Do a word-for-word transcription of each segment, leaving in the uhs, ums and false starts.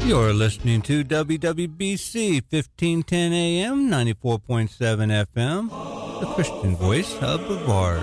You're listening to W W B C fifteen ten A M, ninety-four point seven F M, the Christian voice of Brevard.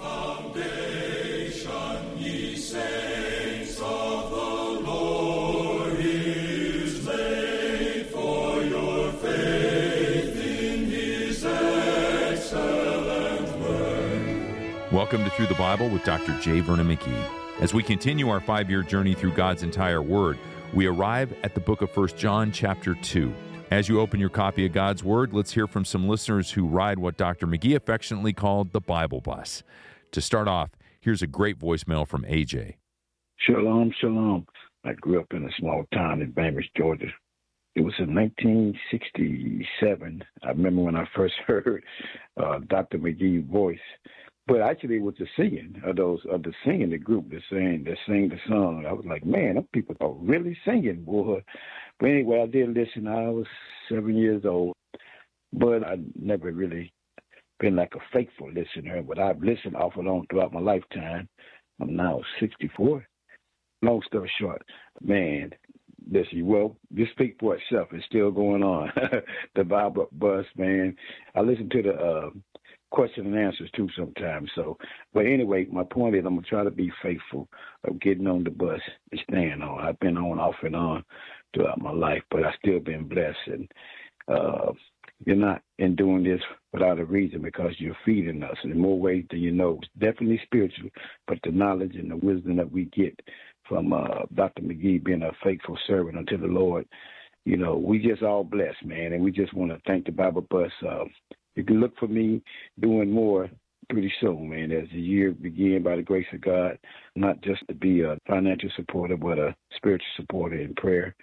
Welcome to Through the Bible with Doctor J. Vernon McGee. As we continue our five-year journey through God's entire Word, we arrive at the book of First John, chapter two. As you open your copy of God's Word, let's hear from some listeners who ride what Doctor McGee affectionately called the Bible bus. To start off, here's a great voicemail from A J. Shalom, shalom. I grew up in a small town in Bainbridge, Georgia. It was in nineteen sixty-seven. I remember when I first heard uh, Doctor McGee's voice. But actually, it was the singing of those of the singing the group that sang that sang the song. I was like, man, them people are really singing, boy. But anyway, I did listen. I was seven years old, but I never really been like a faithful listener. But I've listened off and on throughout my lifetime. I'm now sixty-four. Long story short, man, listen. Well, just speak for itself. It's still going on. The Bible bus, man. I listen to the. Uh, question and answers too sometimes. So, but anyway, my point is I'm gonna try to be faithful of getting on the bus and staying on. I've been on off and on throughout my life, but I've still been blessed. And uh, you're not in doing this without a reason, because you're feeding us in more ways than you know. It's definitely spiritual, but the knowledge and the wisdom that we get from uh, Doctor McGee being a faithful servant unto the Lord, you know, we just all blessed, man. And we just want to thank the Bible bus. Uh, You can look for me doing more pretty soon, man, as the year begins by the grace of God, not just to be a financial supporter, but a spiritual supporter in prayer.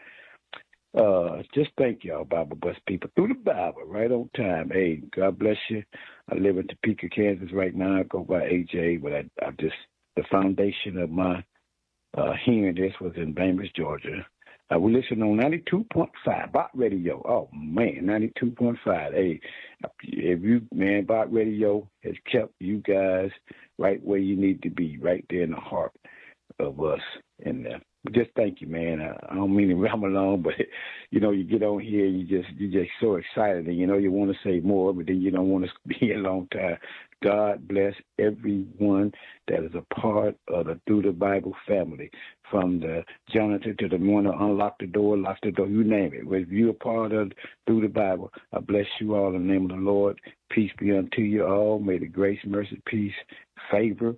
Uh, just thank y'all, Bible Bus people, through the Bible, right on time. Hey, God bless you. I live in Topeka, Kansas right now. I go by A J, but I, I just, the foundation of my uh, hearing this was in Bainbridge, Georgia. Uh, we listen on ninety-two point five, Bot Radio. Oh, man, ninety-two point five. Hey, if you, man, Bot Radio has kept you guys right where you need to be, right there in the heart of us. And uh, just thank you, man. I, I don't mean to ramble on, but, you know, you get on here, you just, you're just so excited, and, you know, you want to say more, but then you don't want to be here a long time. God bless everyone that is a part of the Through the Bible family, from the janitor to the one to unlock the door, lock the door, you name it. If you're a part of Through the Bible, I bless you all in the name of the Lord. Peace be unto you all. May the grace, mercy, peace, favor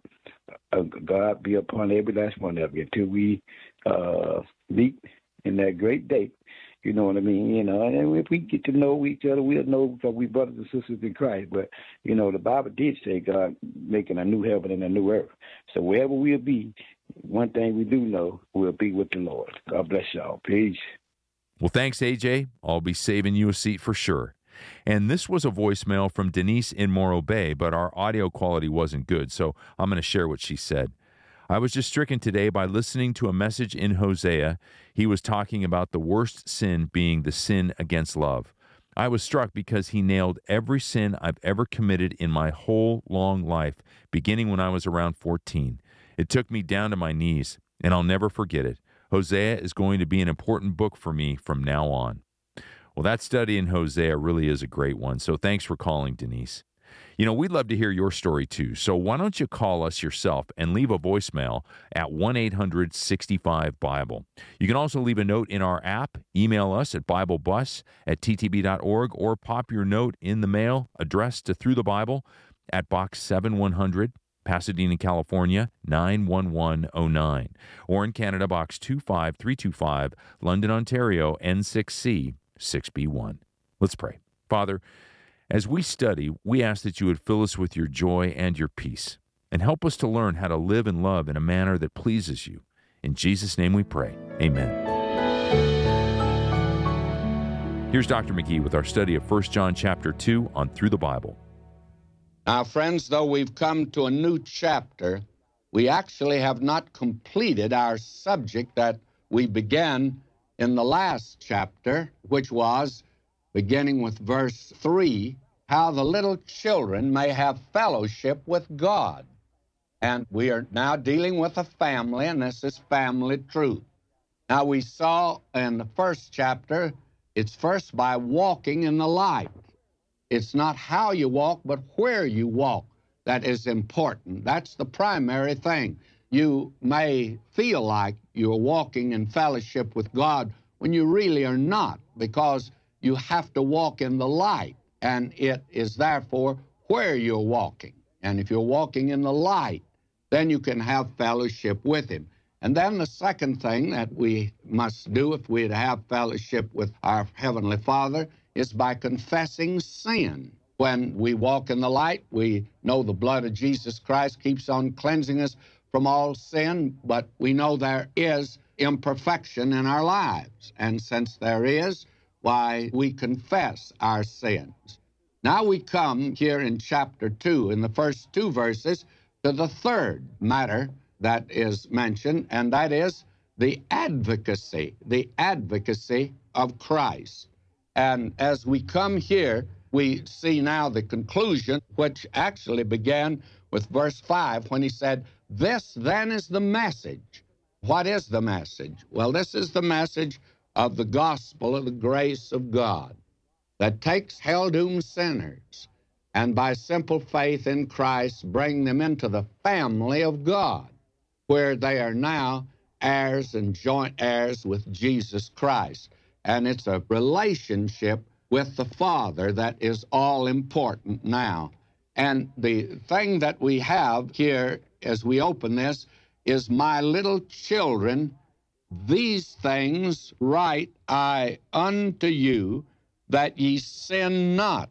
of God be upon every last one of you until we uh, meet in that great day. You know what I mean? You know, and if we get to know each other, we'll know because we brothers and sisters in Christ. But, you know, the Bible did say God making a new heaven and a new earth. So wherever we'll be, one thing we do know, we'll be with the Lord. God bless y'all. Peace. Well, thanks, A J. I'll be saving you a seat for sure. And this was a voicemail from Denise in Morro Bay, but our audio quality wasn't good, so I'm going to share what she said. I was just stricken today by listening to a message in Hosea. He was talking about the worst sin being the sin against love. I was struck because he nailed every sin I've ever committed in my whole long life, beginning when I was around fourteen. It took me down to my knees, and I'll never forget it. Hosea is going to be an important book for me from now on. Well, that study in Hosea really is a great one, so thanks for calling, Denise. You know, we'd love to hear your story too, so why don't you call us yourself and leave a voicemail at one eight hundred sixty-five Bible. You can also leave a note in our app, email us at biblebus at t t b dot org, or pop your note in the mail addressed to Through the Bible at Box seventy-one hundred, Pasadena, California, nine one one oh nine, or in Canada, Box two five three two five, London, Ontario, N six C six B one. Let's pray. Father, as we study, we ask that you would fill us with your joy and your peace, and help us to learn how to live and love in a manner that pleases you. In Jesus' name we pray. Amen. Here's Doctor McGee with our study of First John chapter two on Through the Bible. Now, friends, though we've come to a new chapter, we actually have not completed our subject that we began in the last chapter, which was, beginning with verse three, how the little children may have fellowship with God. And we are now dealing with a family, and this is family truth. Now, we saw in the first chapter, it's first by walking in the light. It's not how you walk, but where you walk that is important. That's the primary thing. You may feel like you're walking in fellowship with God when you really are not, because you have to walk in the light, and it is therefore where you're walking. And if you're walking in the light, then you can have fellowship with Him. And then the second thing that we must do if we're to have fellowship with our Heavenly Father is by confessing sin. When we walk in the light, we know the blood of Jesus Christ keeps on cleansing us from all sin, but we know there is imperfection in our lives. And since there is, why, we confess our sins. Now we come here in chapter two, in the first two verses, to the third matter that is mentioned, and that is the advocacy, the advocacy of Christ. And as we come here, we see now the conclusion, which actually began with verse five, when he said, "This then is the message." What is the message? Well, this is the message of the gospel of the grace of God that takes hell-doomed sinners and by simple faith in Christ bring them into the family of God, where they are now heirs and joint heirs with Jesus Christ. And it's a relationship with the Father that is all important now. And the thing that we have here as we open this is, "My little children, these things write I unto you, that ye sin not."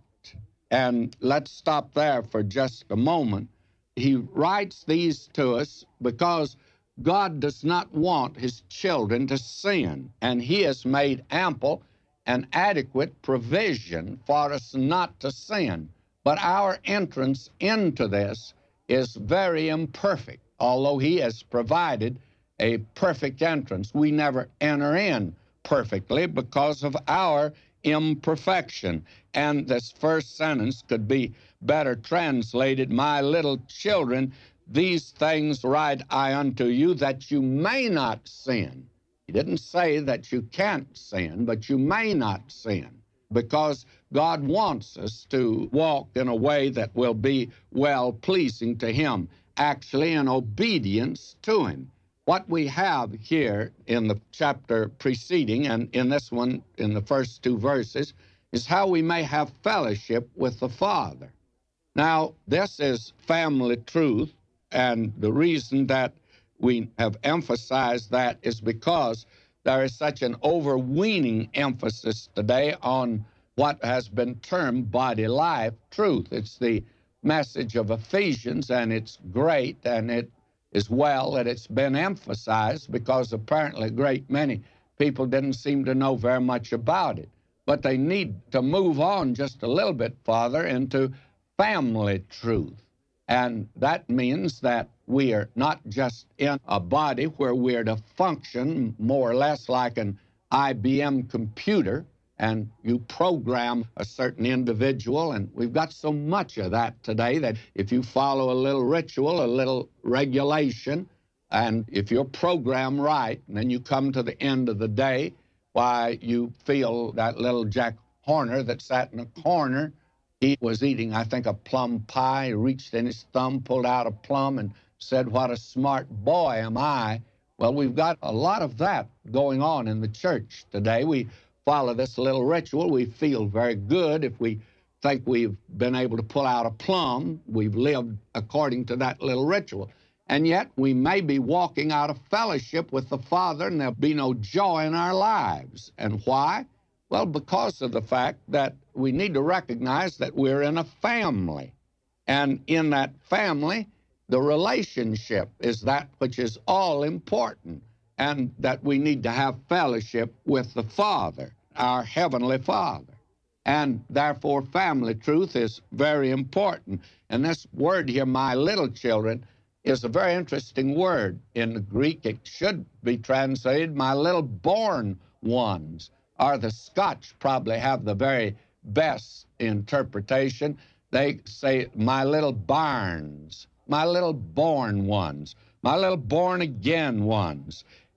And let's stop there for just a moment. He writes these to us because God does not want His children to sin, and He has made ample and adequate provision for us not to sin. But our entrance into this is very imperfect. Although He has provided a perfect entrance, we never enter in perfectly because of our imperfection. And this first sentence could be better translated, "My little children, these things write I unto you, that you may not sin." He didn't say that you can't sin, but you may not sin, because God wants us to walk in a way that will be well-pleasing to Him, actually in obedience to Him. What we have here in the chapter preceding, and in this one, in the first two verses, is how we may have fellowship with the Father. Now, this is family truth, and the reason that we have emphasized that is because there is such an overweening emphasis today on what has been termed body life truth. It's the message of Ephesians, and it's great, and it is well that it's been emphasized, because apparently a great many people didn't seem to know very much about it. But they need to move on just a little bit farther into family truth. And that means that we are not just in a body where we're to function more or less like an I B M computer, and you program a certain individual, and we've got so much of that today that if you follow a little ritual, a little regulation, and if you're programmed right, and then you come to the end of the day, why, you feel that little Jack Horner that sat in a corner, he was eating, I think, a plum pie. He reached in his thumb, pulled out a plum, and said, "What a smart boy am I." Well, we've got a lot of that going on in the church today. We follow this little ritual. We feel very good if we think we've been able to pull out a plum. We've lived according to that little ritual. And yet we may be walking out of fellowship with the Father, and there'll be no joy in our lives. And why? Well, because of the fact that we need to recognize that we're in a family. And in that family, the relationship is that which is all important, and that we need to have fellowship with the Father, our Heavenly Father. And therefore, family truth is very important. And this word here, "my little children," is a very interesting word. In the Greek, it should be translated, "my little born ones," or the Scotch probably have the very best interpretation. They say, "my little barns," "my little born ones," "my little born-again ones."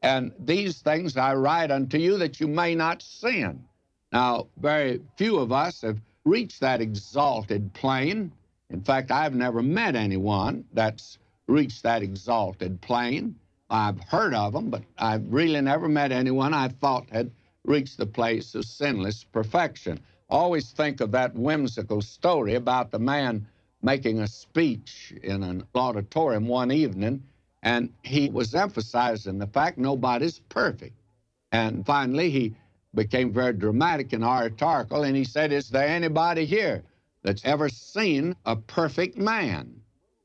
And these things I write unto you that you may not sin. Now, very few of us have reached that exalted plane. In fact, I've never met anyone that's reached that exalted plane. I've heard of them, but I've really never met anyone I thought had reached the place of sinless perfection. I always think of that whimsical story about the man making a speech in an auditorium one evening, and he was emphasizing the fact nobody's perfect. And finally, he became very dramatic and oratorical, and he said, is there anybody here that's ever seen a perfect man?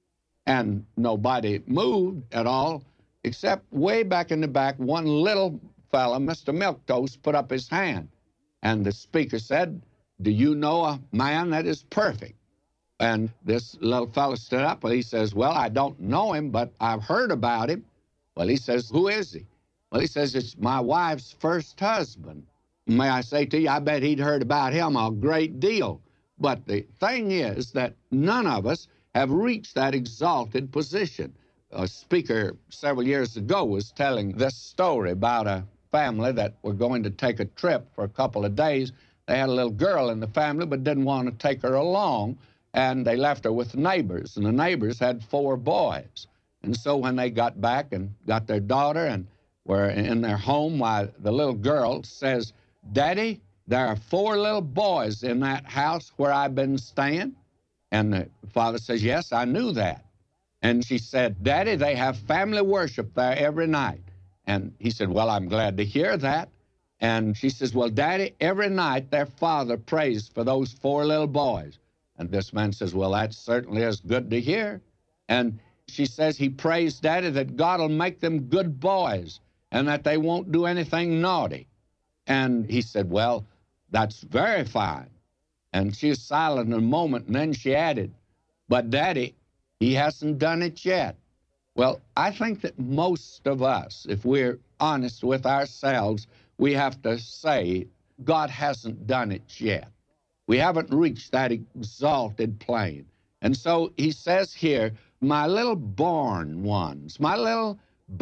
And nobody moved at all, except way back in the back, one little fella, Mister Milquetoast, put up his hand. And the speaker said, do you know a man that is perfect? And this little fella stood up, and he says, well, I don't know him, but I've heard about him. Well, he says, who is he? Well, he says, it's my wife's first husband. May I say to you, I bet he'd heard about him a great deal. But the thing is that none of us have reached that exalted position. A speaker several years ago was telling this story about a family that were going to take a trip for a couple of days. They had a little girl in the family but didn't want to take her along, and they left her with neighbors, and the neighbors had four boys. And so when they got back and got their daughter and were in their home, why, the little girl says, Daddy, there are four little boys in that house where I've been staying. And the father says, yes, I knew that. And she said, Daddy, they have family worship there every night. And he said, well, I'm glad to hear that. And she says, well, Daddy, every night their father prays for those four little boys. And this man says, well, that certainly is good to hear. And she says, he prays, Daddy, that God will make them good boys and that they won't do anything naughty. And he said, well, that's very fine. And she was silent a moment, and then she added, but Daddy, he hasn't done it yet. Well, I think that most of us, if we're honest with ourselves, we have to say, God hasn't done it yet. We haven't reached that exalted plane. And so he says here, my little born ones, my little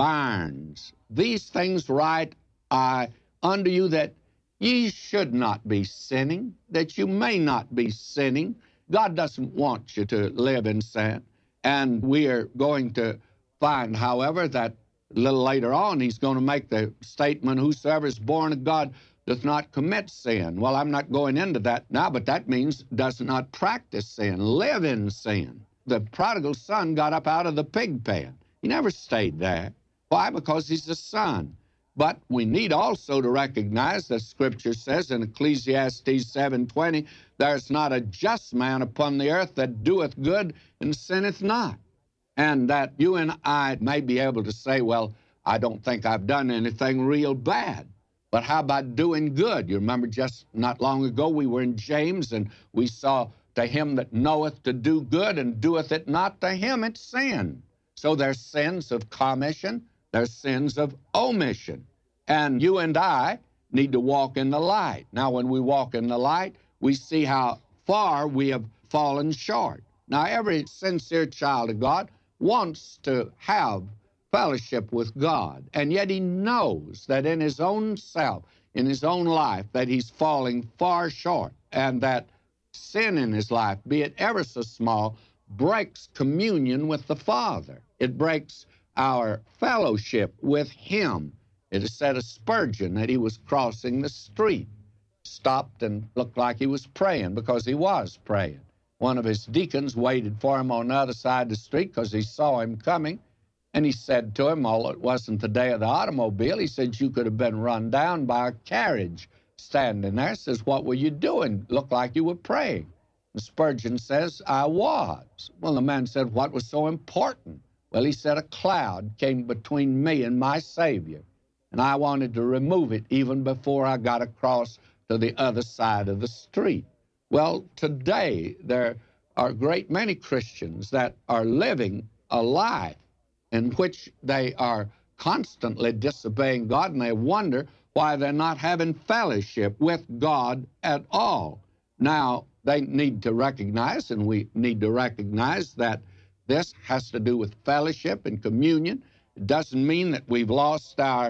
barns, these things write I unto you, that ye should not be sinning, that you may not be sinning. God doesn't want you to live in sin. And we are going to find, however, that a little later on, he's going to make the statement, whosoever is born of God doth not commit sin. Well, I'm not going into that now, but that means does not practice sin, live in sin. The prodigal son got up out of the pig pen. He never stayed there. Why? Because he's a son. But we need also to recognize that Scripture says in Ecclesiastes seven twenty, there's not a just man upon the earth that doeth good and sinneth not. And that you and I may be able to say, well, I don't think I've done anything real bad. But how about doing good? You remember just not long ago we were in James and we saw, to him that knoweth to do good and doeth it not, to him it's sin. So there's sins of commission, there's sins of omission. And you and I need to walk in the light. Now, when we walk in the light, we see how far we have fallen short. Now, every sincere child of God wants to have fellowship with God, and yet he knows that in his own self, in his own life, that he's falling far short, and that sin in his life, be it ever so small, breaks communion with the Father. It breaks our fellowship with him. It is said of Spurgeon that he was crossing the street, stopped and looked like he was praying, because he was praying. One of his deacons waited for him on the other side of the street because he saw him coming, and he said to him, although it wasn't the day of the automobile, he said, you could have been run down by a carriage standing there. Says, what were you doing? Looked like you were praying. And Spurgeon says, I was. Well, the man said, what was so important? Well, he said, a cloud came between me and my Savior, and I wanted to remove it even before I got across to the other side of the street. Well, today there are a great many Christians that are living a life in which they are constantly disobeying God, and they wonder why they're not having fellowship with God at all. Now, they need to recognize, and we need to recognize, that this has to do with fellowship and communion. It doesn't mean that we've lost our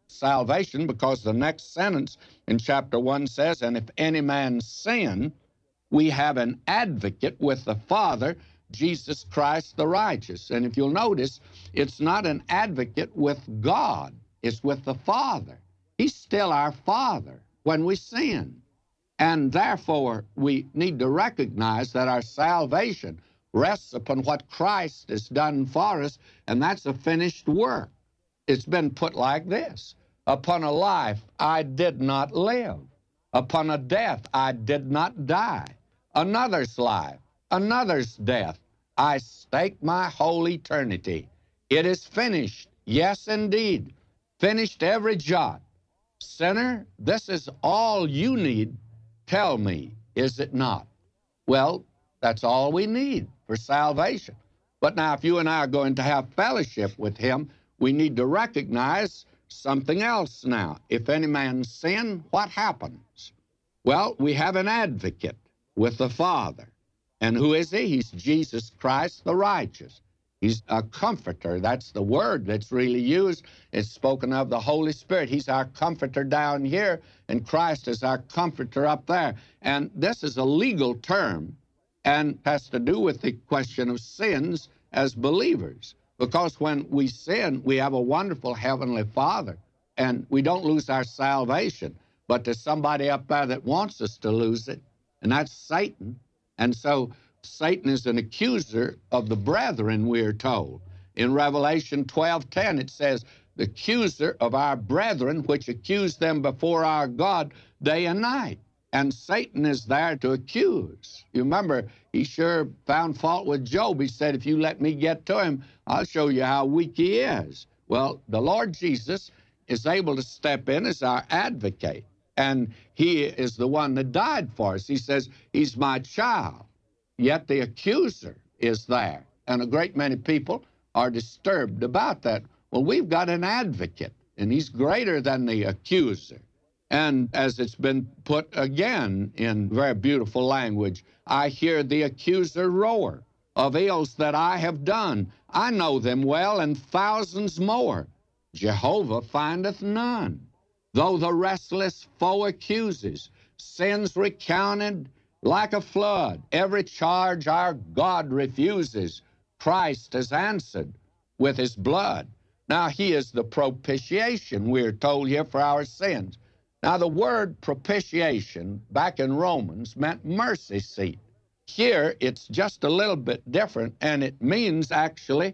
salvation, because the next sentence in chapter one says, and if any man sin, we have an advocate with the Father, Jesus Christ the righteous. And if you'll notice, it's not an advocate with God, it's with the Father. He's still our Father when we sin. And therefore, we need to recognize that our salvation rests upon what Christ has done for us, and that's a finished work. It's been put like this: upon a life I did not live, upon a death I did not die, another's life, another's death, I stake my whole eternity. It is finished, yes indeed, finished every jot. Sinner, this is all you need. Tell me, is it not? Well, that's all we need for salvation. But now, if you and I are going to have fellowship with him, we need to recognize something else now. If any man sin, what happens? Well, we have an advocate with the Father. And who is he? He's Jesus Christ the righteous. He's a comforter. That's the word that's really used. It's spoken of the Holy Spirit. He's our comforter down here, and Christ is our comforter up there. And this is a legal term and has to do with the question of sins as believers. Because when we sin, we have a wonderful Heavenly Father, and we don't lose our salvation. But there's somebody up there that wants us to lose it, and that's Satan. And so Satan is an accuser of the brethren, we're told. In Revelation twelve ten, it says, the accuser of our brethren, which accuse them before our God day and night. And Satan is there to accuse. You remember, he sure found fault with Job. He said, if you let me get to him, I'll show you how weak he is. Well, the Lord Jesus is able to step in as our advocate. And he is the one that died for us. He says, he's my child. Yet the accuser is there. And a great many people are disturbed about that. Well, we've got an advocate, and he's greater than the accuser. And as it's been put again in very beautiful language, I hear the accuser roar of ills that I have done. I know them well, and thousands more. Jehovah findeth none. Though the restless foe accuses, sins recounted like a flood, every charge our God refuses, Christ has answered with his blood. Now, he is the propitiation, we're told here, for our sins. Now, the word propitiation back in Romans meant mercy seat. Here, it's just a little bit different, and it means actually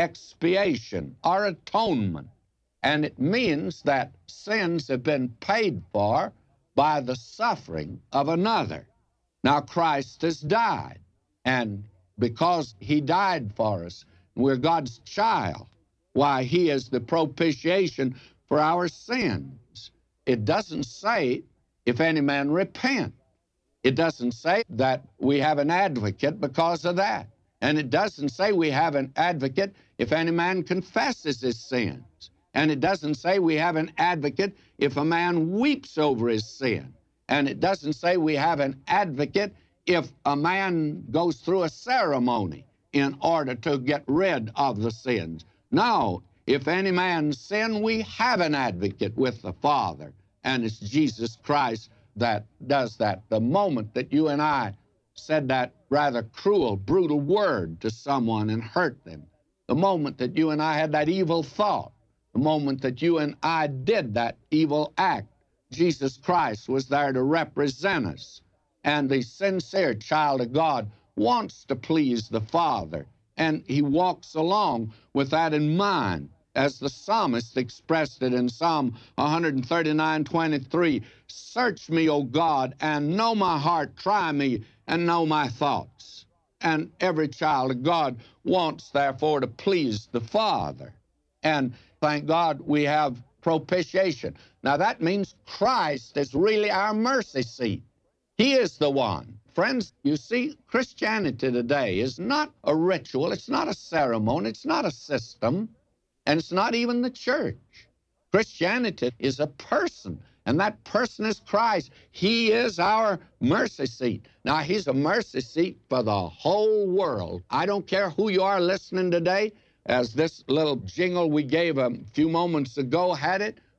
expiation or atonement. And it means that sins have been paid for by the suffering of another. Now, Christ has died, and because he died for us, we're God's child. Why, he is the propitiation for our sins. It doesn't say, if any man repent. It doesn't say that we have an advocate because of that. And it doesn't say we have an advocate if any man confesses his sins. And it doesn't say we have an advocate if a man weeps over his sin. And it doesn't say we have an advocate if a man goes through a ceremony in order to get rid of the sins. No, if any man sin, we have an advocate with the Father, and it's Jesus Christ that does that. The moment that you and I said that rather cruel, brutal word to someone and hurt them, the moment that you and I had that evil thought, the moment that you and I did that evil act, Jesus Christ was there to represent us. And the sincere child of God wants to please the Father, and he walks along with that in mind. As the psalmist expressed it in Psalm one thirty-nine twenty-three, search me, O God, and know my heart, try me, and know my thoughts. And every child of God wants, therefore, to please the Father. And thank God we have propitiation. Now, that means Christ is really our mercy seat. He is the one. Friends, you see, Christianity today is not a ritual, it's not a ceremony, it's not a system, and it's not even the church. Christianity is a person, and that person is Christ. He is our mercy seat. Now, he's a mercy seat for the whole world. I don't care who you are listening today, as this little jingle we gave a few moments ago had it,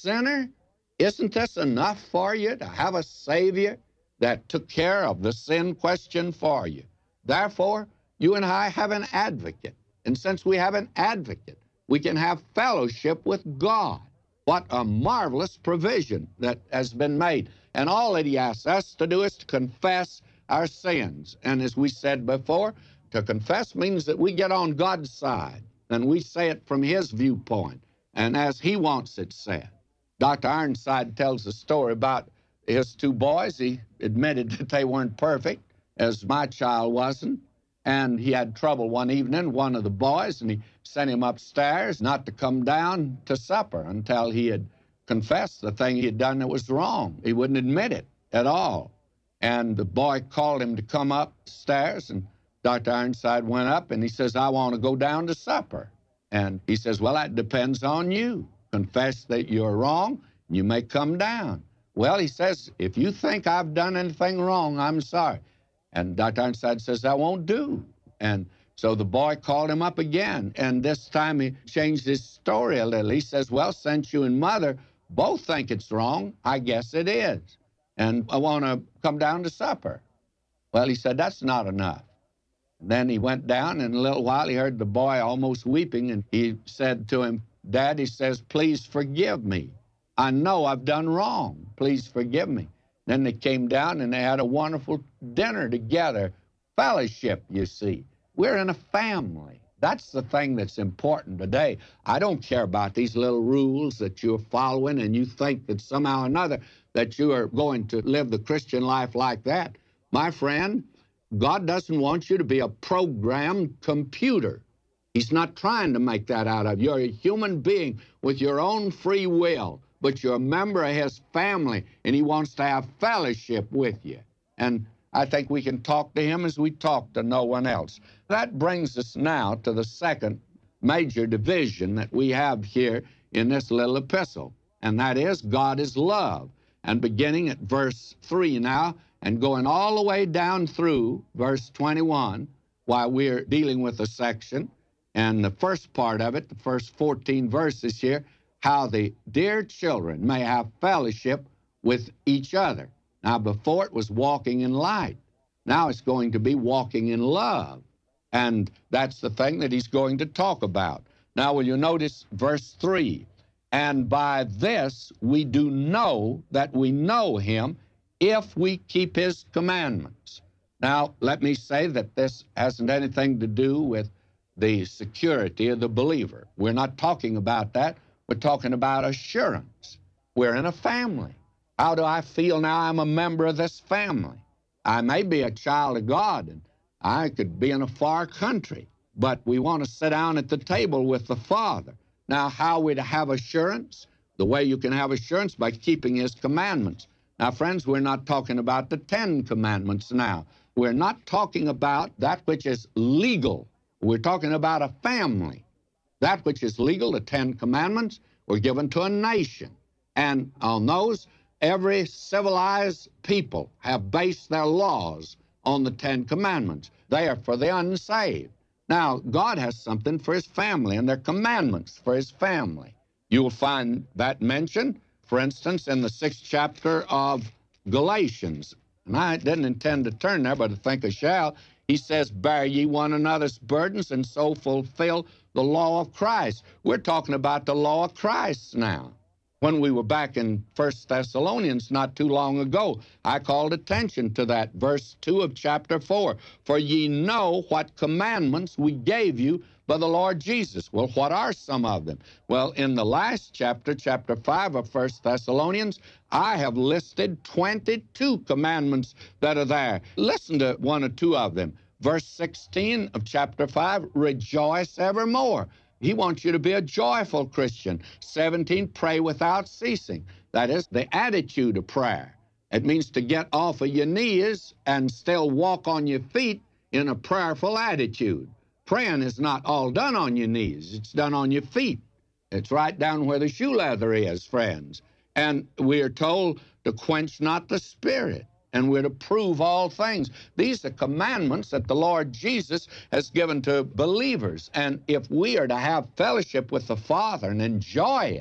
sinner? Isn't this enough for you to have a Savior that took care of the sin question for you? Therefore, you and I have an advocate. And since we have an advocate, we can have fellowship with God. What a marvelous provision that has been made. And all that he asks us to do is to confess our sins. And as we said before, to confess means that we get on God's side and we say it from his viewpoint and as he wants it said. Doctor Ironside tells a story about his two boys. He admitted that they weren't perfect, as my child wasn't. And he had trouble one evening, one of the boys, and he sent him upstairs not to come down to supper until he had confessed the thing he had done that was wrong. He wouldn't admit it at all. And the boy called him to come upstairs, and Doctor Ironside went up, and he says, I want to go down to supper. And he says, well, that depends on you. Confess that you're wrong, and you may come down. Well, he says, if you think I've done anything wrong, I'm sorry. And Doctor Ironside says, that won't do. And so the boy called him up again, and this time he changed his story a little. He says, well, since you and Mother both think it's wrong, I guess it is. And I want to come down to supper. Well, he said, that's not enough. And then he went down, and in a little while he heard the boy almost weeping, and he said to him, Dad, he says, please forgive me. I know I've done wrong. Please forgive me. Then they came down, and they had a wonderful dinner together. Fellowship, you see. We're in a family. That's the thing that's important today. I don't care about these little rules that you're following, and you think that somehow or another that you are going to live the Christian life like that. My friend, God doesn't want you to be a programmed computer. He's not trying to make that out of you. You're a human being with your own free will, but you're a member of his family, and he wants to have fellowship with you. And I think we can talk to him as we talk to no one else. That brings us now to the second major division that we have here in this little epistle, and that is God is love. And beginning at verse three now, and going all the way down through verse twenty-one, while we're dealing with a section, and the first part of it, the first fourteen verses here, how the dear children may have fellowship with each other. Now, before it was walking in light. Now it's going to be walking in love. And that's the thing that he's going to talk about. Now, will you notice verse three? And by this we do know that we know him if we keep his commandments. Now, let me say that this hasn't anything to do with the security of the believer. We're not talking about that. We're talking about assurance. We're in a family. How do I feel now I'm a member of this family? I may be a child of God, and I could be in a far country, but we want to sit down at the table with the Father. Now, how are we to have assurance? The way you can have assurance by keeping his commandments. Now, friends, we're not talking about the Ten Commandments now. We're not talking about that which is legal. We're talking about a family. That which is legal, the Ten Commandments, were given to a nation. And on those, every civilized people have based their laws on the Ten Commandments. They are for the unsaved. Now, God has something for his family, and they're commandments for his family. You'll find that mentioned, for instance, in the sixth chapter of Galatians. And I didn't intend to turn there, but I think I shall. He says, bear ye one another's burdens, and so fulfill the law of Christ. We're talking about the law of Christ now. When we were back in First Thessalonians not too long ago, I called attention to that, verse two of chapter four. For ye know what commandments we gave you by the Lord Jesus. Well, what are some of them? Well, in the last chapter, chapter five of First Thessalonians, I have listed twenty-two commandments that are there. Listen to one or two of them. Verse sixteen of chapter five, rejoice evermore. He wants you to be a joyful Christian. seventeen, pray without ceasing. That is the attitude of prayer. It means to get off of your knees and still walk on your feet in a prayerful attitude. Praying is not all done on your knees. It's done on your feet. It's right down where the shoe leather is, friends. And we are told to quench not the spirit. And we're to prove all things. These are commandments that the Lord Jesus has given to believers. And if we are to have fellowship with the Father and enjoy it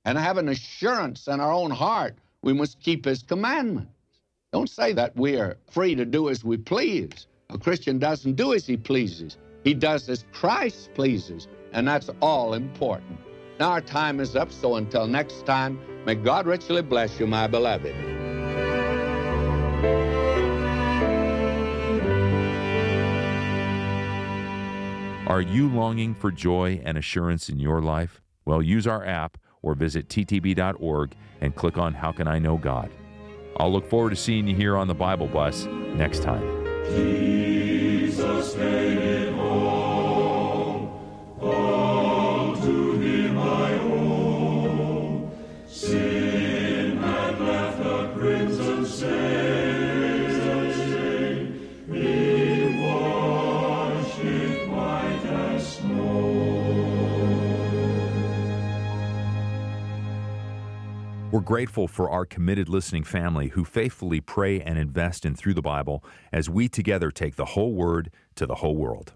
and have an assurance in our own heart we must keep his commandments. Don't say that we are free to do as we please. A Christian doesn't do as he pleases. He does as Christ pleases, and that's all important. Now our time is up, so until next time, may God richly bless you, my beloved. Are you longing for joy and assurance in your life? Well, use our app or visit T T B dot org and click on How Can I Know God? I'll look forward to seeing you here on the Bible Bus next time. Jesus made it home, all to him I owe. Sin had left a crimson stain, he washed it white as snow. We're grateful for our committed listening family who faithfully pray and invest in Through the Bible as we together take the whole Word to the whole world.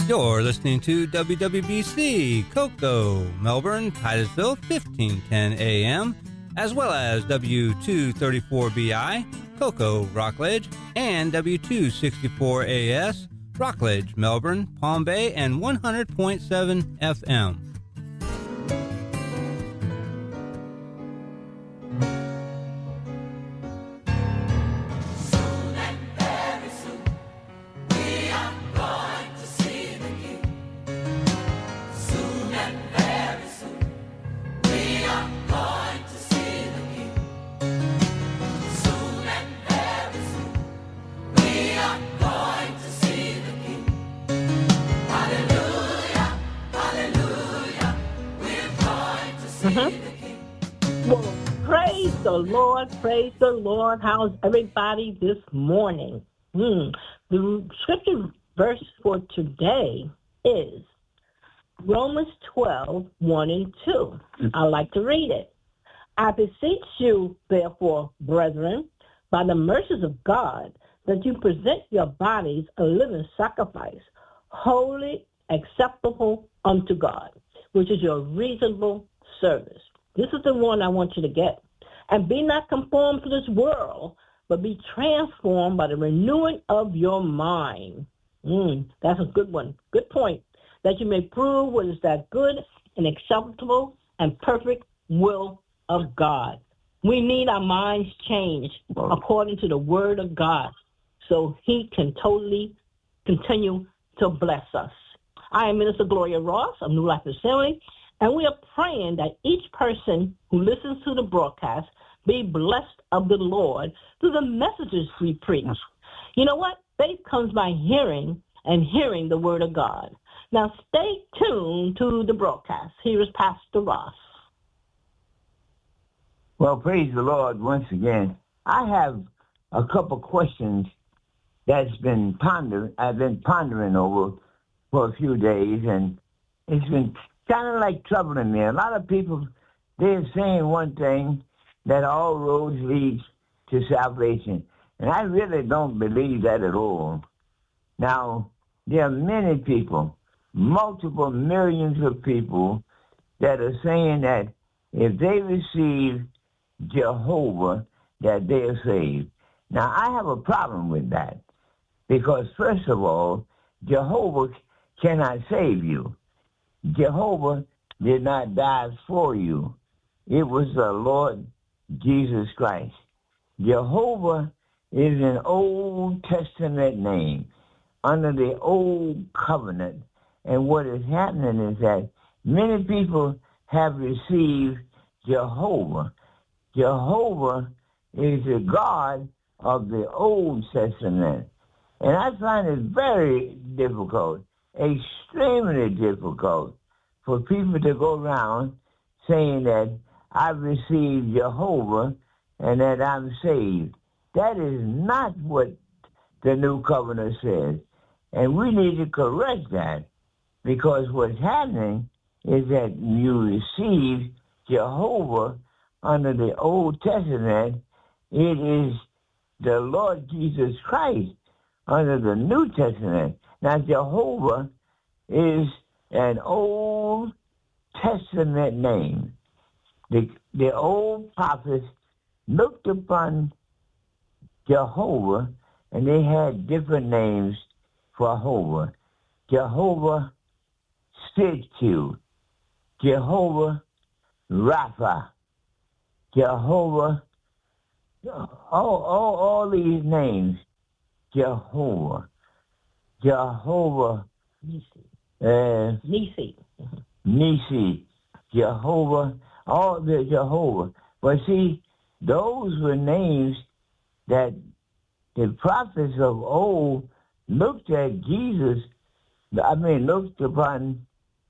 You're listening to W W B C, Cocoa, Melbourne, Titusville, fifteen ten A M, as well as W two thirty-four B I, Cocoa, Rockledge, and W two sixty-four A S, Rockledge, Melbourne, Palm Bay, and one hundred point seven F M. Lord, praise the Lord. How's everybody this morning? Hmm. The scripture verse for today is Romans twelve, one and two. I'd like to read it. I beseech you, therefore, brethren, by the mercies of God, that you present your bodies a living sacrifice, holy, acceptable unto God, which is your reasonable service. This is the one I want you to get. And be not conformed to this world, but be transformed by the renewing of your mind. Mm, that's a good one. Good point. That you may prove what is that good and acceptable and perfect will of God. We need our minds changed according to the word of God so he can totally continue to bless us. I am Minister Gloria Ross of New Life Assembly, and we are praying that each person who listens to the broadcast be blessed of the Lord through the messages we preach. You know what? Faith comes by hearing, and hearing the word of God. Now stay tuned to the broadcast. Here is Pastor Ross. Well, praise the Lord once again. I have a couple questions that's been pondering, I've been pondering over for a few days, and it's been kind of like troubling me. A lot of people, they're saying one thing, that all roads lead to salvation. And I really don't believe that at all. Now, there are many people, multiple millions of people, that are saying that if they receive Jehovah, that they are saved. Now, I have a problem with that. Because, first of all, Jehovah cannot save you. Jehovah did not die for you. It was the Lord Jesus Christ. Jehovah is an Old Testament name under the Old Covenant. And what is happening is that many people have received Jehovah. Jehovah is the God of the Old Testament. And I find it very difficult, extremely difficult, for people to go around saying that I've received Jehovah and that I'm saved. That is not what the New Covenant says. And we need to correct that, because what's happening is that you receive Jehovah under the Old Testament. It is the Lord Jesus Christ under the New Testament. Now, Jehovah is an Old Testament name. The, the old prophets looked upon Jehovah, and they had different names for Jehovah. Jehovah Sidku, Jehovah Rapha, Jehovah, all, all, all these names, Jehovah, Jehovah, uh, Nisi, Nisi, Jehovah, all the Jehovah. But see, those were names that the prophets of old looked at Jesus, I mean, looked upon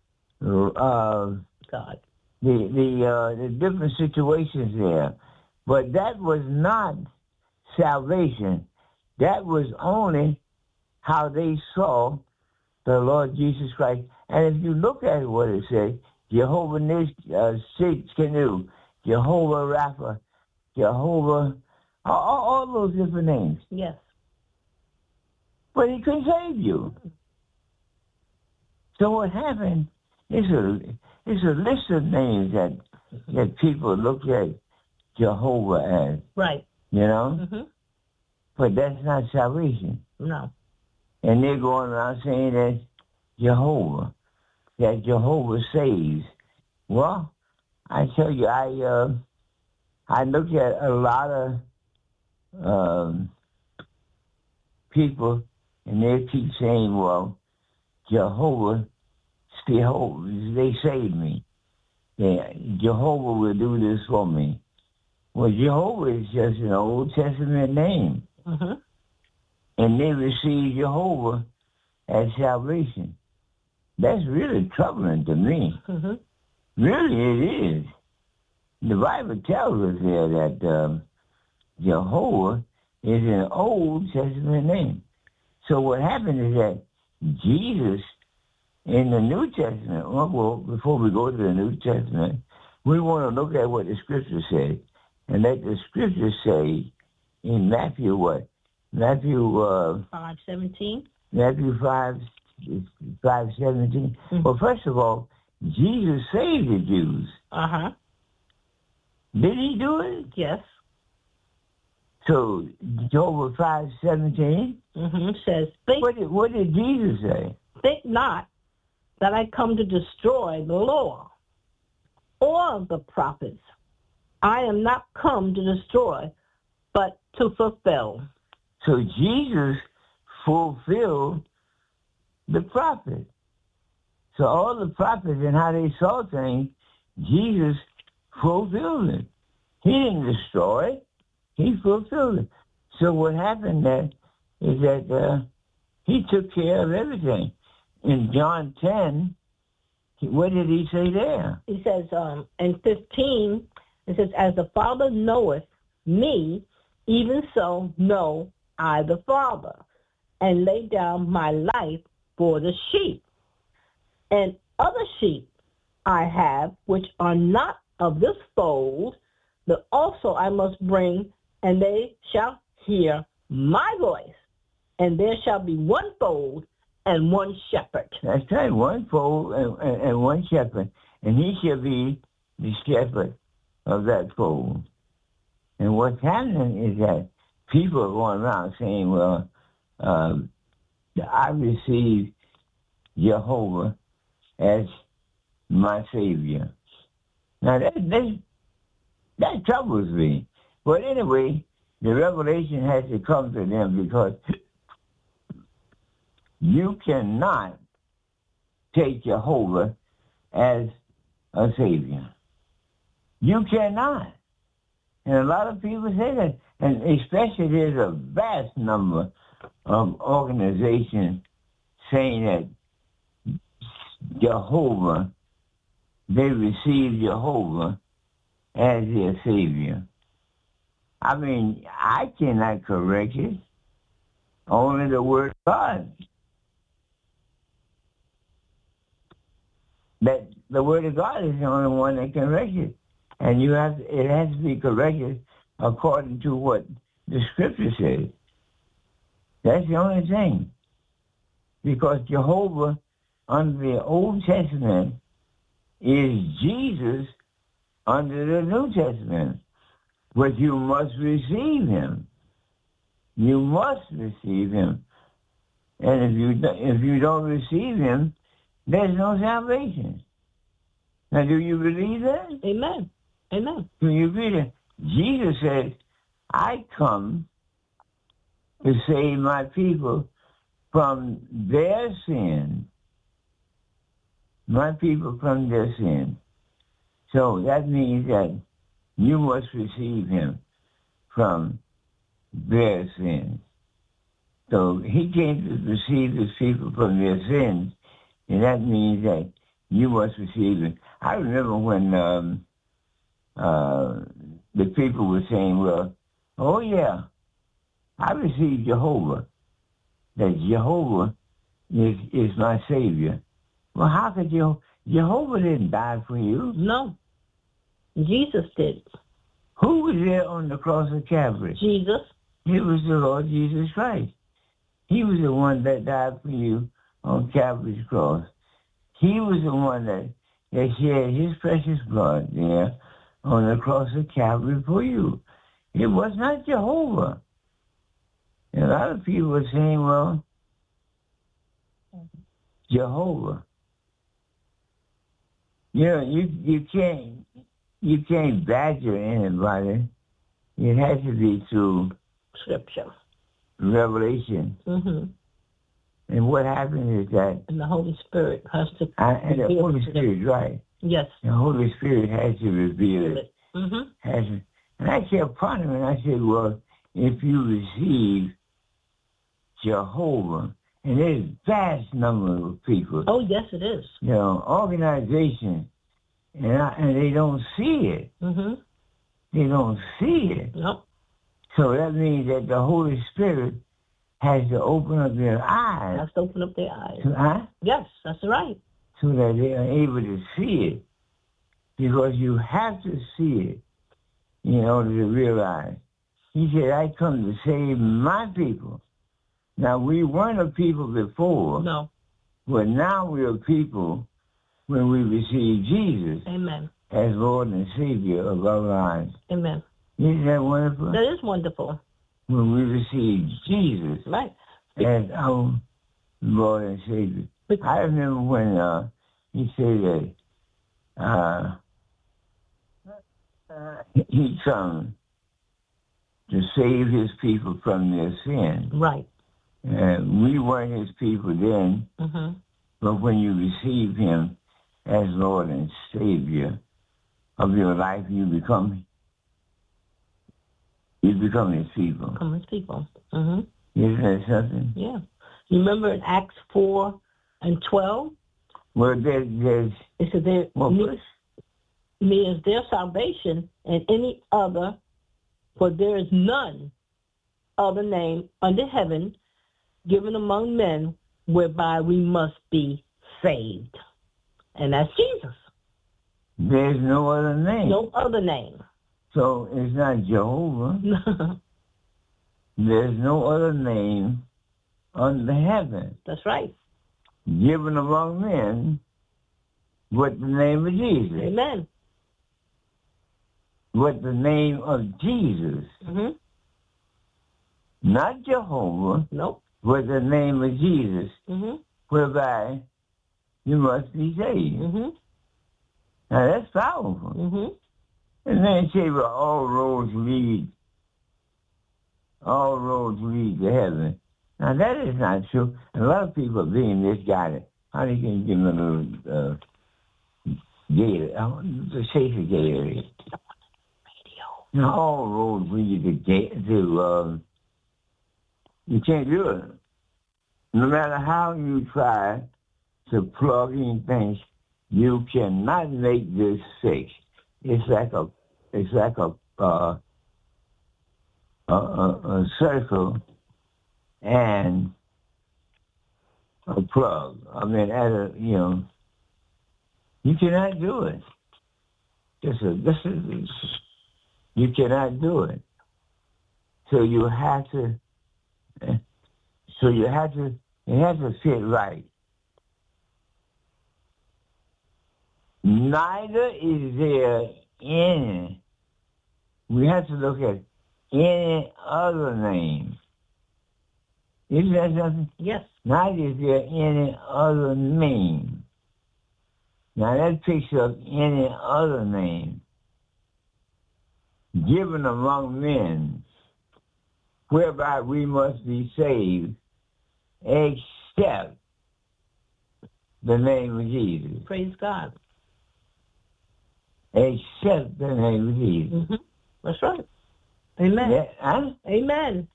uh, God. the the, uh, the different situations there. But that was not salvation. That was only how they saw the Lord Jesus Christ. And if you look at what it says, Jehovah Sidkenu, Jehovah Rapha, Jehovah, all, all those different names. Yes. But he couldn't save you. So what happened? It's a it's a list of names that that people look at Jehovah as. Right. You know? Mm-hmm. But that's not salvation. No. And they're going around saying that Jehovah, that Jehovah saves. Well, I tell you, I uh, I look at a lot of um, people, and they keep saying, well, Jehovah, Jehovah, they saved me. They, Jehovah will do this for me. Well, Jehovah is just an Old Testament name. Mm-hmm. And they receive Jehovah as salvation. That's really troubling to me. Mm-hmm. Really, it is. The Bible tells us here that um, Jehovah is an Old Testament name. So what happened is that Jesus in the New Testament, well, before we go to the New Testament, we want to look at what the Scripture says. And let the Scripture say in Matthew what? Matthew uh, five seventeen. Matthew five five seventeen. Mm-hmm. Well, first of all, Jesus saved the Jews. Uh huh. Did he do it? Yes. So Job five seventeen mm-hmm. says, think, what did what did Jesus say? Think not that I come to destroy the law or the prophets. I am not come to destroy, but to fulfill. So Jesus fulfilled the prophet. So all the prophets and how they saw things, Jesus fulfilled it. He didn't destroy it. He fulfilled it. So what happened there is that uh, he took care of everything. In John ten, he, what did he say there? He says um, in fifteen, it says, as the Father knoweth me, even so know I the Father, and lay down my life for the sheep. And other sheep I have, which are not of this fold, that also I must bring, and they shall hear my voice. And there shall be one fold and one shepherd. That's right, one fold and, and, and one shepherd. And he shall be the shepherd of that fold. And what's happening is that people are going around saying, well, um, I received Jehovah as my Savior. Now, that, that, that troubles me. But anyway, the revelation has to come to them because you cannot take Jehovah as a Savior. You cannot. And a lot of people say that. And especially there's a vast number of organizations saying that Jehovah, they receive Jehovah as their Savior. I mean, I cannot correct it. Only the Word of God. That the Word of God is the only one that can correct it. And you have it has to be corrected according to what the Scripture says. That's the only thing. Because Jehovah under the Old Testament is Jesus under the New Testament. But you must receive him. You must receive him. And if you if you don't receive him, there's no salvation. Now, do you believe that? Amen. Amen. Do you believe that? Jesus said, I come to save my people from their sin. My people from their sin. So that means that you must receive him from their sins. So he came to receive his people from their sins, and that means that you must receive him. I remember when um, uh, the people were saying, well, oh yeah, I received Jehovah, that Jehovah is, is my Savior. Well, how could you? Jehovah didn't die for you. No. Jesus did. Who was there on the cross of Calvary? Jesus. It was the Lord Jesus Christ. He was the one that died for you on Calvary's cross. He was the one that, that shed his precious blood there on the cross of Calvary for you. It was not Jehovah. And a lot of people are saying, well, Jehovah. You know, you you can't you can't badger anybody. It has to be through Scripture. Revelation. Mm-hmm. And what happens is that And the Holy Spirit has to I, and the reveal Holy to them. Spirit, right? Yes. The Holy Spirit has to reveal it. Mm-hmm. Has to, and I kept pondering. I said, well, if you receive Jehovah, and there's a vast number of people, Oh, yes, it is. you know, organizations, and I, and they don't see it. Mm-hmm. They don't see it. Nope. So that means that the Holy Spirit has to open up their eyes, Has to open up their eyes. to, huh? Yes, that's right. so that they are able to see it. Because you have to see it in order to realize. He said, I come to save my people. Now, we weren't a people before, No. but now we're a people when we receive Jesus Amen. as Lord and Savior of our lives. Amen. Isn't that wonderful? That is wonderful. When we receive Jesus Right. as our Lord and Savior. I remember when uh, he said that uh, uh, he come to save his people from their sin. Right. And we weren't his people then, Mm-hmm. but when you receive him as Lord and Savior of your life, you become you become his people. Become his people. Mm-hmm. Isn't that something? Yeah. You remember in Acts four and twelve? Well, there, there's It said there well, me, me is their salvation and any other, for there is none other name under heaven given among men whereby we must be saved. And that's Jesus. there's no other name. No other name. So it's not Jehovah. There's no other name under heaven That's right. given among men but the name of Jesus. Amen. But the name of Jesus. Mm-hmm. Not Jehovah, Nope. but the name of Jesus, Mm-hmm. whereby you must be saved. Mm-hmm. Now that's powerful. Mm-hmm. And then say, well, all roads lead, all roads lead to heaven. Now that is not true. A lot of people are being misguided. How they can give them a little uh, Gator, I want to say to Gator. Now all roads lead to Gator, to, um, you can't do it. No matter how you try to plug in things, you cannot make this fix. It's like a, it's like a, uh, a, a, a circle and a plug. I mean, at a, you know, you cannot do it. This is, this is, you cannot do it. So you have to, so you have to, it has to fit right. Neither is there any, we have to look at any other name. Isn't that something? Yes. Neither is there any other name. Now that picks up any other name given among men whereby we must be saved except the name of Jesus. Praise God. Except the name of Jesus. Mm-hmm. That's right. Amen. Yeah, huh? Amen.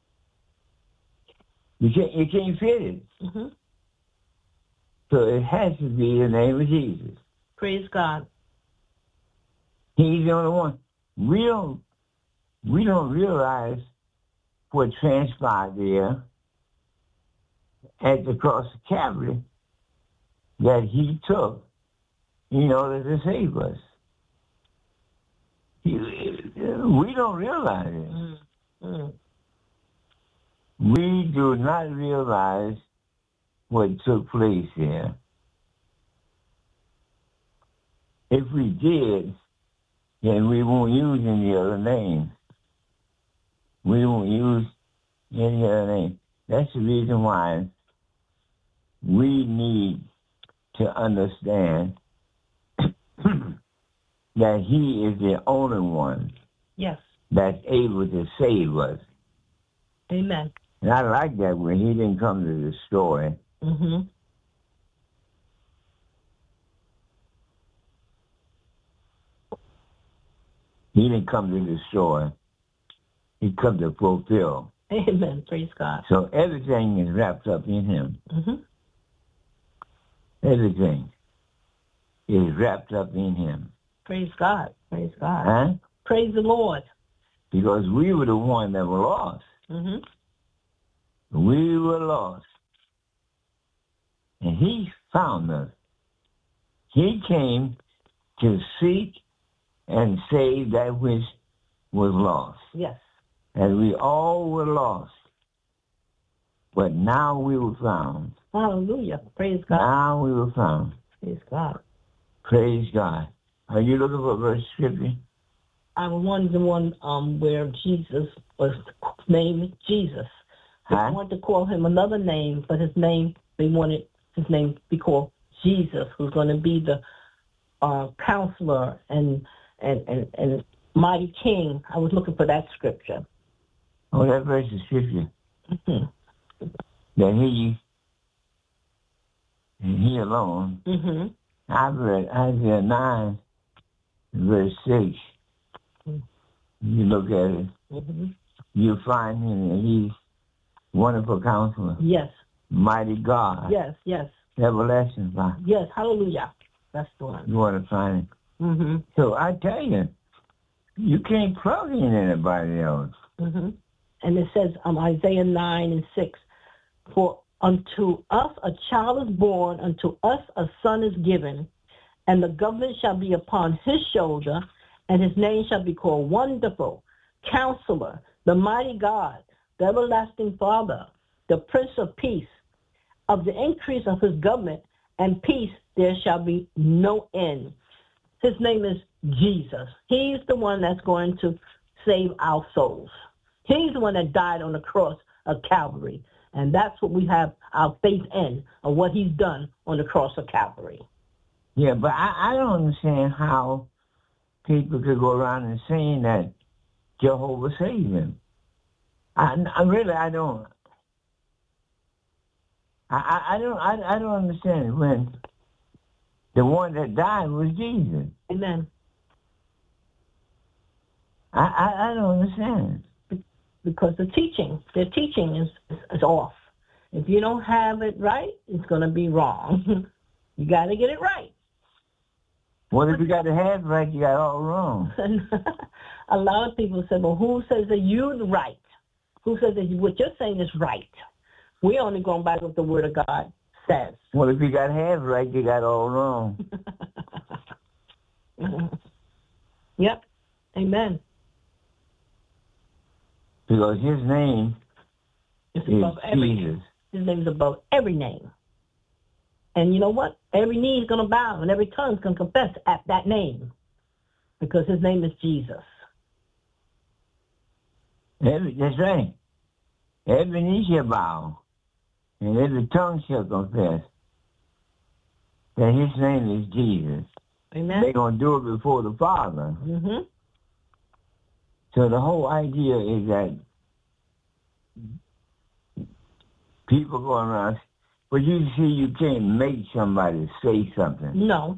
You can't, you can't fit it. Mm-hmm. So it has to be the name of Jesus. Praise God. He's the only one. We don't, we don't realize what transpired there at the cross of Calvary that he took in order to save us. He, we don't realize it. Mm-hmm. We do not realize what took place there. if we did, then we won't use any other name. We won't use any other name. That's the reason why we need to understand that he is the only one Yes. that's able to save us. Amen. And I like that when he didn't come to destroy. Mm-hmm. He didn't come to destroy. He come to fulfill. Amen. Praise God. So everything is wrapped up in him. Mm-hmm. Everything is wrapped up in him. Praise God. Praise God. Huh? Praise the Lord. Because we were the one that were lost. Mm-hmm. We were lost. And he found us. He came to seek and save that which was lost. Yes. And we all were lost. But now we were found. Hallelujah. Praise God. Now we were found. Praise God. Praise God. Are you looking for verse scripture? I wanted the one um, where Jesus was named Jesus. They Huh? wanted to call him another name, but his name, they wanted his name to be called Jesus, who's going to be the uh, counselor and, and, and, and mighty king. I was looking for that scripture. Oh, that verse is scripture. Mm-hmm. That he, and he alone. Mm-hmm. I've read Isaiah nine, verse six. You look at it, Mm-hmm. you find him, and he's wonderful counselor, Yes. mighty God, Yes. Yes. everlasting Father. Yes. Hallelujah. That's the one. You want to find him. Mm-hmm. So I tell you, you can't plug in anybody else. Mm-hmm. And it says, um, Isaiah nine and six, for unto us a child is born, unto us a son is given, and the government shall be upon his shoulder, and his name shall be called Wonderful, Counselor, the Mighty God, the Everlasting Father, the Prince of Peace. Of the increase of his government and peace there shall be no end. His name is Jesus. He's the one that's going to save our souls. He's the one that died on the cross of Calvary. And that's what we have our faith in, of what he's done on the cross of Calvary. Yeah, but I, I don't understand how people could go around and saying that Jehovah saved him. I, I really, I don't. I, I, I don't. I, I don't understand it when the one that died was Jesus. Amen. I, I, I don't understand it. Because the teaching, their teaching is, is, is off. If you don't have it right, it's going to be wrong. You got to get it right. Well, if you got the half right, you got all wrong. A lot of people say, well, who says that you're right? Who says that what you're saying is right? We're only going by what the Word of God says. Well, if you got half right, you got all wrong. Yep. Amen. Because his name It's is above every Jesus. name. His name is above every name. And you know what? Every knee is going to bow and every tongue is going to confess at that name. Because his name is Jesus. Every, that's right. Every knee shall bow, and every tongue shall confess that his name is Jesus. Amen. They're going to do it before the Father. Mm-hmm. So the whole idea is that people going around, but you see, you can't make somebody say something. No.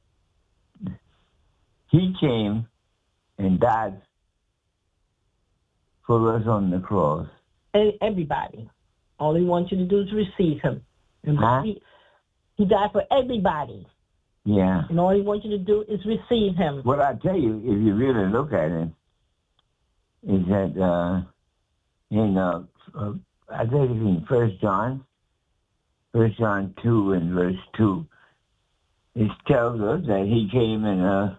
He came and died for us on the cross. And everybody. All he wants you to do is receive him. And Huh? he, he died for everybody. Yeah. And all he wants you to do is receive him. What I tell you, if you really look at it, is that uh, in uh, uh, I think it's in First John, First John two and verse two, it tells us that he came in a.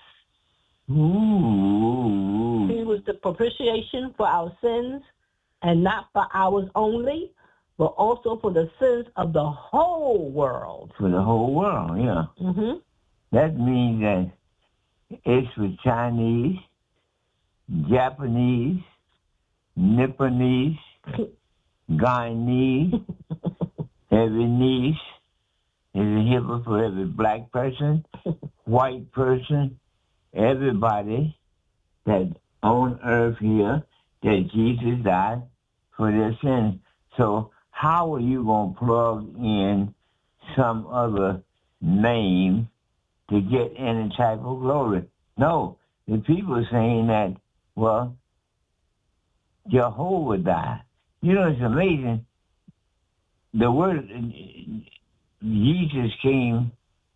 Ooh. He was the propitiation for our sins, and not for ours only, but also for the sins of the whole world. For the whole world, yeah. Mm-hmm. That means that it's for Chinese, Japanese, Nipponese, Guyanese, every niece is a hippo for every black person, white person, everybody that on earth here, that Jesus died for their sins. So how are you going to plug in some other name to get any type of glory? No, the people are saying that, well, Jehovah died. You know, it's amazing. The word, Jesus came,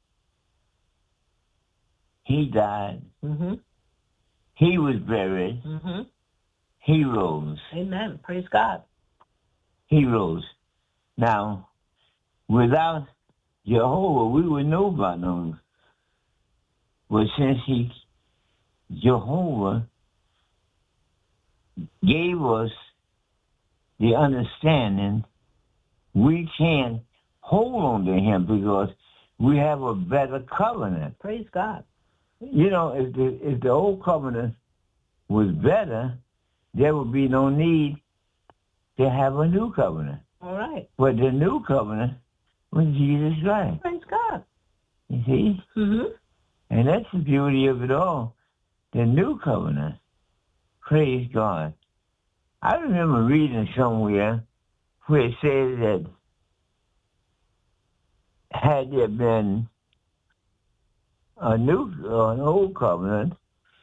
he died, Mm-hmm. he was buried, Mm-hmm. he rose. Amen. Praise God. He rose. Now, without Jehovah, we would know about them. But since he, Jehovah, gave us the understanding, we can hold on to him because we have a better covenant. Praise God. You know, if the if the old covenant was better, there would be no need to have a new covenant. All right. But the new covenant was Jesus Christ. Praise God. You see? Mm-hmm. And that's the beauty of it all. The new covenant. Praise God. I remember reading somewhere where it says that had there been a new, uh, an old covenant,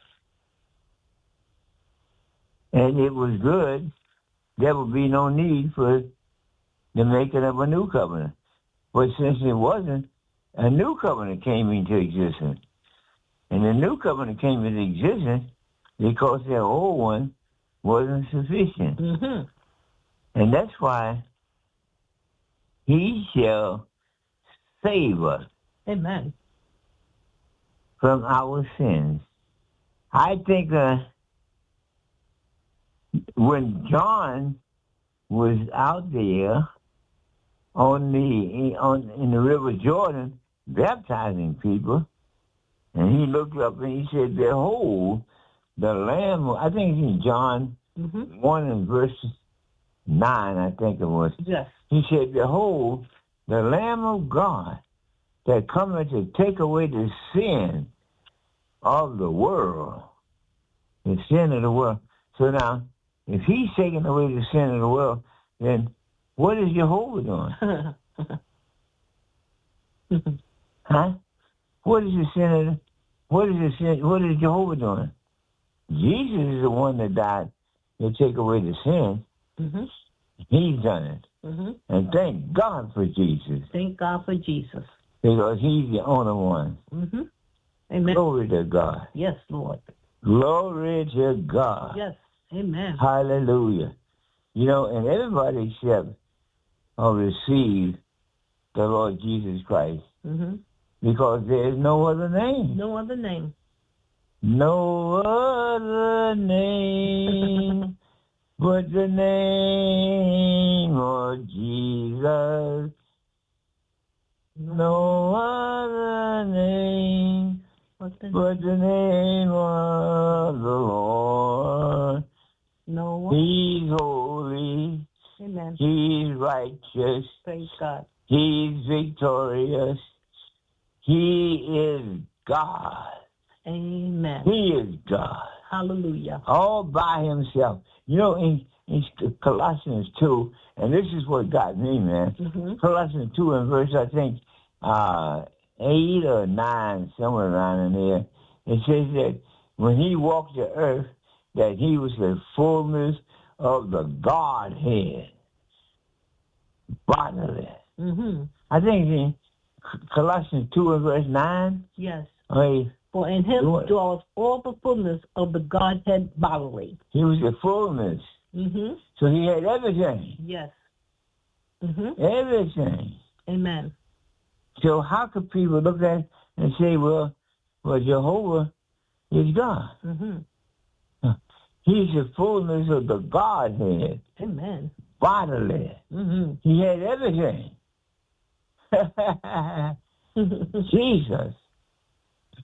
and it was good, there would be no need for the making of a new covenant. But since it wasn't, a new covenant came into existence. And the new covenant came into existence because the old one wasn't sufficient. Mm-hmm. And that's why he shall save us Amen. from our sins. I think uh, when John was out there on the on in the River Jordan baptizing people, and he looked up and he said, "Behold, the Lamb." I think it's in John Mm-hmm. one and verse nine. I think it was. Yes. He said, "Behold, the Lamb of God that cometh to take away the sin of the world." The sin of the world. So now, if he's taking away the sin of the world, then what is Jehovah doing? Huh? What is the sin of the, what is the sin, what is Jehovah doing? Jesus is the one that died to take away the sin. Mm-hmm. He's done it. Mm-hmm. And thank God for Jesus, Thank God for Jesus. because he's the only one. Mm-hmm. Amen. Glory to God. Yes, Lord. Glory to God. Yes. Amen. Hallelujah. You know, and everybody except or receive the Lord Jesus Christ, Mm-hmm. because there is no other name. No other name. No other name but the name of Jesus. No other name What's the but the name of the Lord. No one? He's holy. Amen. He's righteous. Praise God. He's victorious. He is God. Amen. He is God. Hallelujah. All by himself. You know, in, in Colossians two, and this is what got me, man. Mm-hmm. Colossians two and verse, I think, uh, eight or nine, somewhere around in there, it says that when he walked the earth, that he was the fullness of the Godhead, bodily. Mm-hmm. I think in Colossians two and verse nine, Yes. I mean, For in him Lord. dwells all the fullness of the Godhead bodily. he was the fullness. Mm-hmm. So he had everything. Yes. Mm-hmm. Everything. Amen. So how could people look at it and say, well, well, Jehovah is God. Mm-hmm. He's the fullness of the Godhead, Amen. bodily. Mm-hmm. He had everything. Jesus.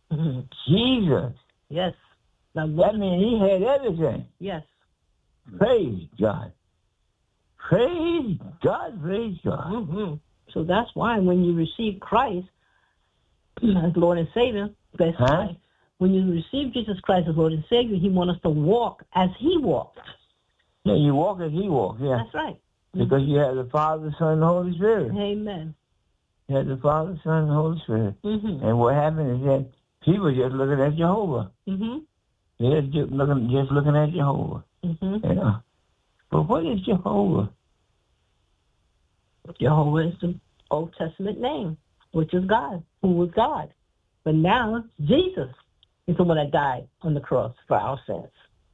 Mm-hmm. Jesus. Yes. Now, That means he had everything. yes. Praise God. Praise God. Praise God. Mm-hmm. So that's why when you receive Christ as Lord and Savior, that's Huh? why when you receive Jesus Christ as Lord and Savior, he wants us to walk as he walked. Yeah, you walk as he walks, yeah. That's right. Because you have the Father, Son, and Holy Spirit. Amen. You have the Father, Son, and Holy Spirit. Mm-hmm. And what happened is that people just looking at Jehovah. Mm-hmm. They're just looking, just looking at Jehovah. Mm-hmm. You know? But what is Jehovah? Jehovah is the Old Testament name, which is God, who was God. But now Jesus is the one that died on the cross for our sins.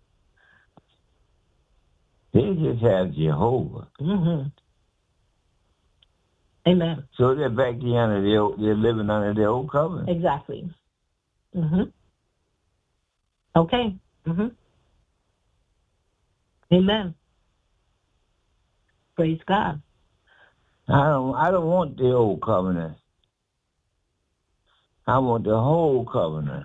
They just have Jehovah. Mm-hmm. Amen. So they're back to under the old, they're living under the old covenant. Exactly. Mm-hmm. Okay. Mm-hmm. Amen. Praise God. I don't I don't want the old covenant. I want the whole covenant.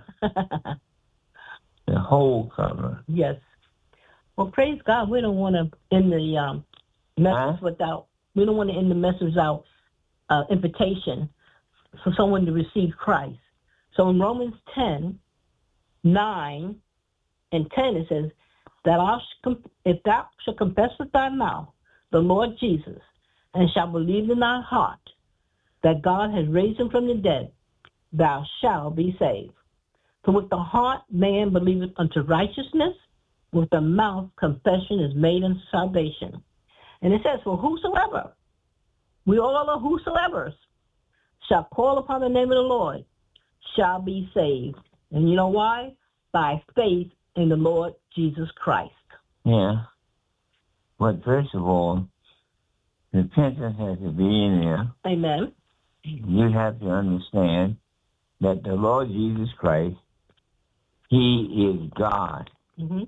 The whole covenant. Yes. Well, praise God. We don't want to end the um, message Huh? without, we don't want to end the message without uh, invitation for someone to receive Christ. So in Romans ten, nine, and ten, it says, that thou sh- if thou shalt confess with thy mouth the Lord Jesus, and shalt believe in thy heart that God has raised him from the dead, thou shalt be saved. For with the heart man believeth unto righteousness, with the mouth confession is made unto salvation. And it says, for whosoever, we all are whosoever's, shall call upon the name of the Lord, shall be saved. And you know why? By faith in the Lord Jesus Christ. Yeah. But first of all, repentance has to be in there. Amen. You have to understand that the Lord Jesus Christ, he is God. Mm-hmm.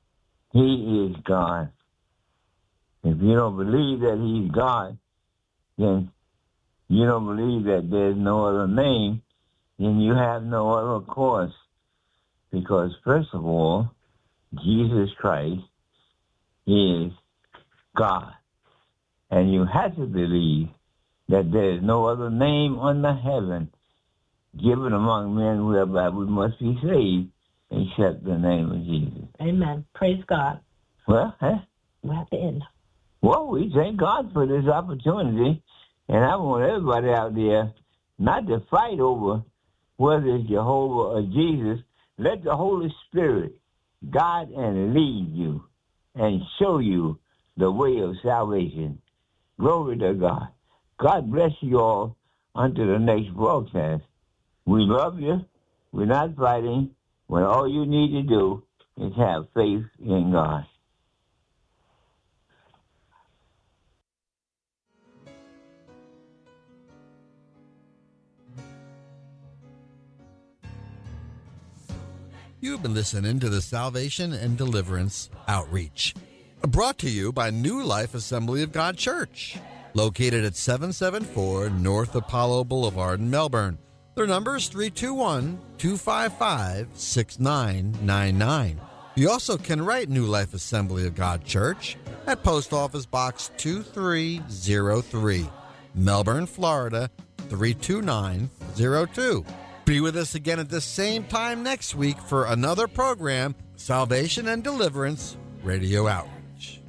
He is God. If you don't believe that he's God, then you don't believe that there's no other name, then you have no other course. Because first of all, Jesus Christ is God. And you have to believe that there is no other name under heaven given among men whereby we must be saved except the name of Jesus. Amen. Praise God. Well, huh? We have to end. Well, we thank God for this opportunity, and I want everybody out there not to fight over whether it's Jehovah or Jesus. Let the Holy Spirit guide and lead you and show you the way of salvation. Glory to God. God bless you all until the next broadcast. We love you. We're not fighting. When all you need to do is have faith in God. You've been listening to the Salvation and Deliverance Outreach, brought to you by New Life Assembly of God Church, located at seven seventy-four North Apollo Boulevard in Melbourne. Their number is three two one, two five five, six nine nine nine. You also can write New Life Assembly of God Church at Post Office Box two three zero three, Melbourne, Florida three two nine zero two. Be with us again at the same time next week for another program, Salvation and Deliverance Radio Outreach.